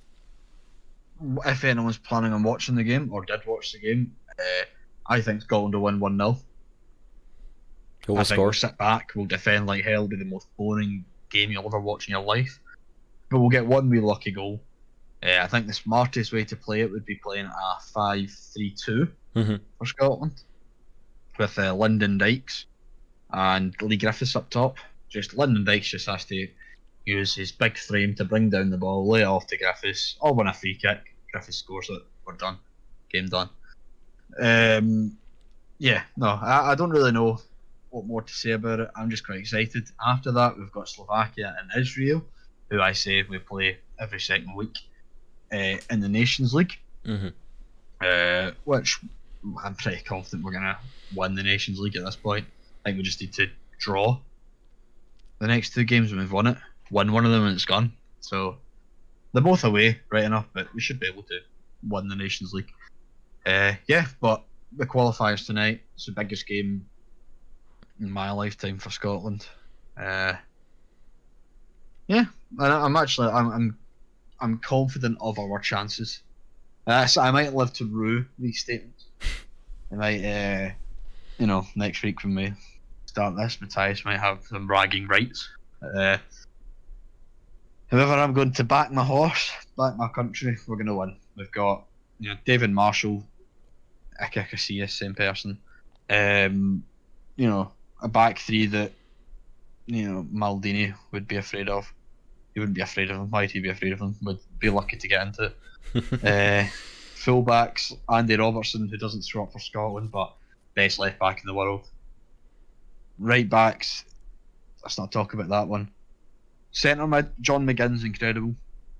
if anyone's planning on watching the game or did watch the game, uh, I think Scotland will win one nil. Who I will think score? we'll sit back, we'll defend like hell, it'll be the most boring game you'll ever watch in your life. But we'll get one wee lucky goal. Uh, I think the smartest way to play it would be playing a five three two Mm-hmm. for Scotland, with uh, Lyndon Dykes and Lee Griffiths up top. Just Lyndon Dykes just has to use his big frame to bring down the ball, lay it off to Griffiths, or win a free kick. Griffiths scores it, we're done. Game done. Um, yeah, no, I, I don't really know what more to say about it. I'm just quite excited. After that, we've got Slovakia and Israel, who I say we play every second week uh, in the Nations League, Mm-hmm. uh, which I'm pretty confident we're going to win the Nations League at this point. I think we just need to draw the next two games when we've won it. Win one of them and it's gone. So they're both away, right enough, but we should be able to win the Nations League. Uh, yeah, but the qualifiers tonight, it's the biggest game in my lifetime for Scotland. Uh, yeah, and I'm actually I'm I'm I'm confident of our chances. Uh, so I might live to rue these statements. I might, uh, you know, next week when we start this, Matthias might have some bragging rights. Uh, however, I'm going to back my horse, back my country. We're going to win. We've got, you know, David Marshall, Iker Casillas, same person. Um, you know, a back three that, you know, Maldini would be afraid of. He wouldn't be afraid of them. Why'd he be afraid of them? Would be lucky to get into it. uh, fullbacks, Andy Robertson, who doesn't throw up for Scotland, but best left back in the world. Right backs, let's not talk about that one. Centre mid, John McGinn's incredible.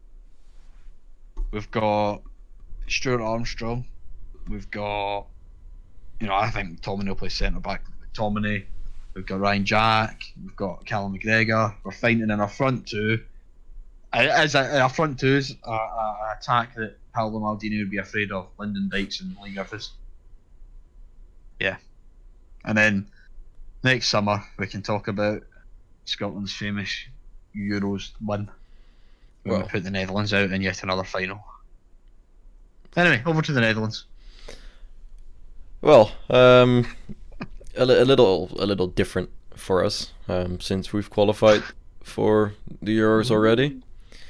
We've got Stuart Armstrong. We've got, you know, I think Tomine will play centre back. Tomine. We've got Ryan Jack. We've got Callum McGregor. We're fighting in our front two. As a, our front two is an attack that Paolo Maldini would be afraid of. Lyndon Dykes and Lee Griffiths. Yeah. And then next summer we can talk about Scotland's famous Euros win when Well. we put the Netherlands out in yet another final. Anyway, over to the Netherlands. Well, um, a, li- a little a little different for us um, since we've qualified for the Euros already.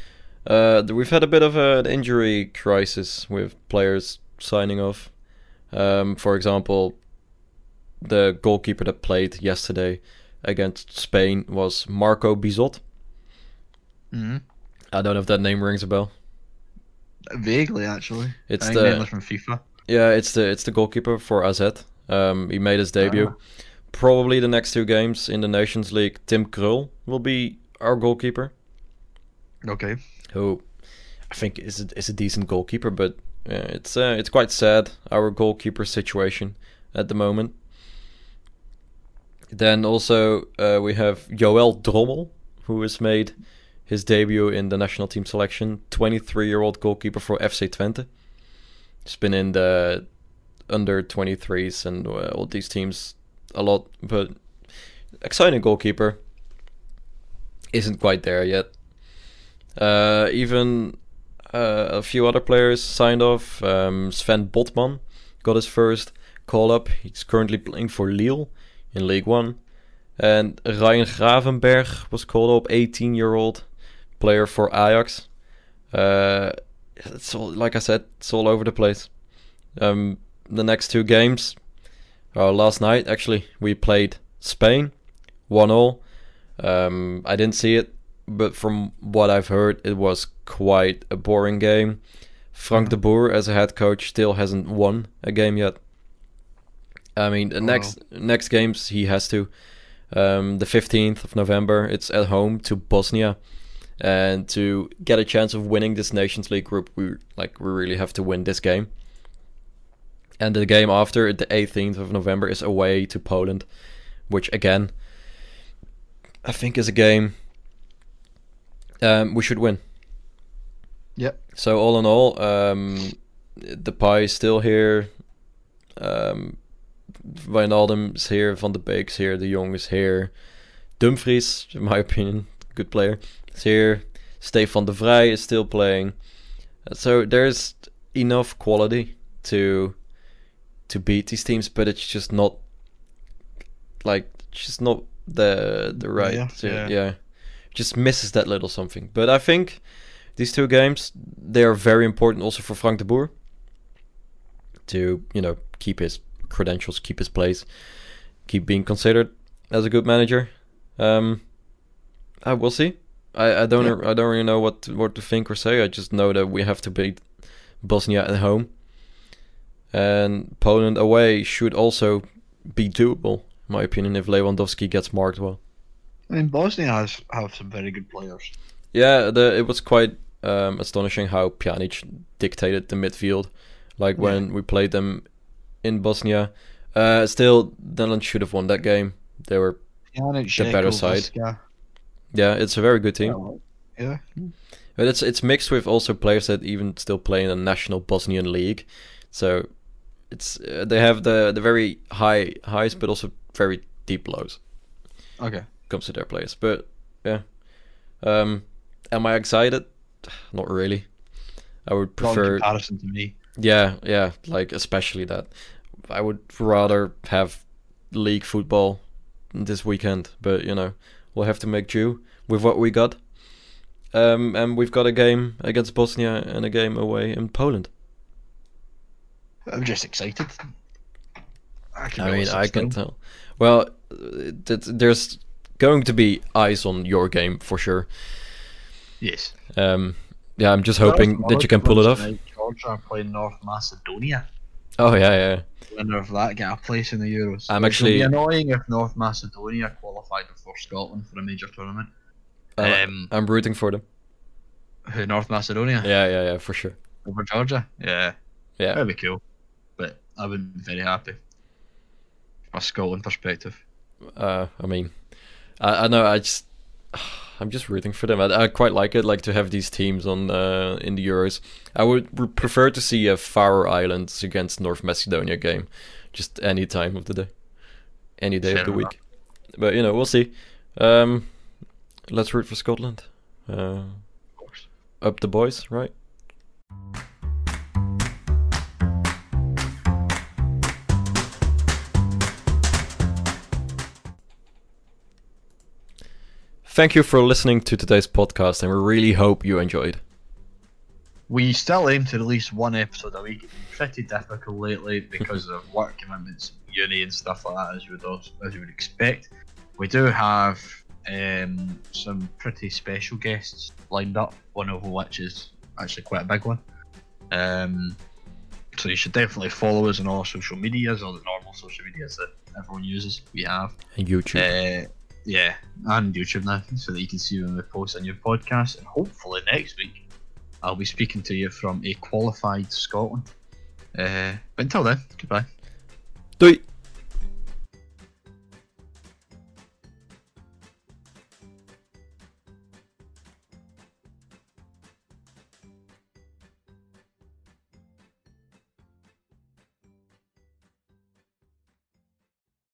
Uh, th- we've had a bit of a- an injury crisis with players signing off. Um, for example, the goalkeeper that played yesterday against Spain was Marco Bizot. Mm-hmm. I don't know if that name rings a bell. Vaguely, actually. It's I think the mainly from FIFA. yeah, it's the it's the goalkeeper for A Z. Um, he made his debut. Ah. Probably the next two games in the Nations League, Tim Krul will be our goalkeeper, Okay. who I think is a, is a decent goalkeeper, but uh, it's uh, it's quite sad, our goalkeeper situation at the moment. Then also uh, we have Joël Drommel, who has made his debut in the national team selection. twenty-three-year-old goalkeeper for F C Twente. He's been in the under twenty-threes and uh, all these teams a lot, but exciting goalkeeper. Isn't quite there yet. Uh, even uh, a few other players signed off. Um, Sven Botman got his first call up. He's currently playing for Lille in League One. And Ryan Gravenberg was called up, eighteen-year-old player for Ajax. Uh, it's all, like I said, it's all over the place. Um, the next two games, uh, last night actually, we played Spain, one all. Um, I didn't see it, but from what I've heard, it was quite a boring game. Frank de Boer, as a head coach, still hasn't won a game yet. I mean, the Oh. next next games he has to. Um, the fifteenth of November, it's at home to Bosnia, and to get a chance of winning this Nations League group, we like we really have to win this game. And the game after, the eighteenth of November, is away to Poland, which again, I think is a game um, we should win. Yep. So all in all, um, Depay is still here. Um, Wijnaldum's here, Van de Beek's here, De Jong is here. Dumfries, in my opinion, good player, is here. Stefan de Vrij is still playing. So there's enough quality to to beat these teams, but it's just not like just not the the right Yeah, to- yeah. yeah. Just misses that little something. But I think these two games, they are very important also for Frank de Boer to, you know, keep his credentials, keep his place, keep being considered as a good manager. Um, I will see. I, I don't Yeah. I don't really know what to, what to think or say. I just know that we have to beat Bosnia at home, and Poland away should also be doable, in my opinion, if Lewandowski gets marked well. I mean, Bosnia has have some very good players. Yeah, the, it was quite um, astonishing how Pjanic dictated the midfield, like Yeah. when we played them in Bosnia. Uh, still, Netherlands should have won that game. They were, Pjanic, The better Dzeko, side. Visca. yeah, it's a very good team. Yeah. But it's it's mixed with also players that even still play in the national Bosnian league. So it's uh, they have the the very high highs, but also very deep lows. Okay. Comes to their players. But yeah, um, am I excited? Not really. I would Not in prefer. comparison to me. Yeah, yeah, like especially that. I would rather have league football this weekend, but you know, we'll have to make do with what we got. Um, and we've got a game against Bosnia and a game away in Poland. I'm just excited. I, can I really mean, sit I can still. tell. Well, uh, th- there's going to be eyes on your game for sure. Yes. Um, yeah, I'm just hoping that you can pull it off. Tonight, Georgia are playing North Macedonia. Oh yeah, yeah. Winner of that get a place in the Euros. I'm Which actually- will be annoying if North Macedonia qualified before Scotland for a major tournament. Uh, Um, I'm rooting for them. Who, North Macedonia? Yeah, yeah, yeah, for sure. Over Georgia? Yeah. Yeah. That'd be cool. But I wouldn't be very happy. From a Scotland perspective. Uh, I mean, I, I know. I just, I'm just rooting for them. I, I quite like it, like to have these teams on uh, in the Euros. I would re- prefer to see a Faroe Islands against North Macedonia game, just any time of the day, any day Fair of the enough. week. But you know, we'll see. Um, let's root for Scotland. Uh, Of course. up the boys, right? Thank you for listening to today's podcast, and we really hope you enjoyed. we still aim to release one episode a week. It's been pretty difficult lately because of work commitments, uni and stuff like that, as you would also, as you would expect. We do have um, some pretty special guests lined up, one of which is actually quite a big one. Um, so you should definitely follow us on all social medias, all the normal social medias that everyone uses. We have And YouTube. uh, yeah, and YouTube now, so that you can see when we post a new podcast. And hopefully next week, I'll be speaking to you from a qualified Scotland. Uh, but until then, goodbye. Doei.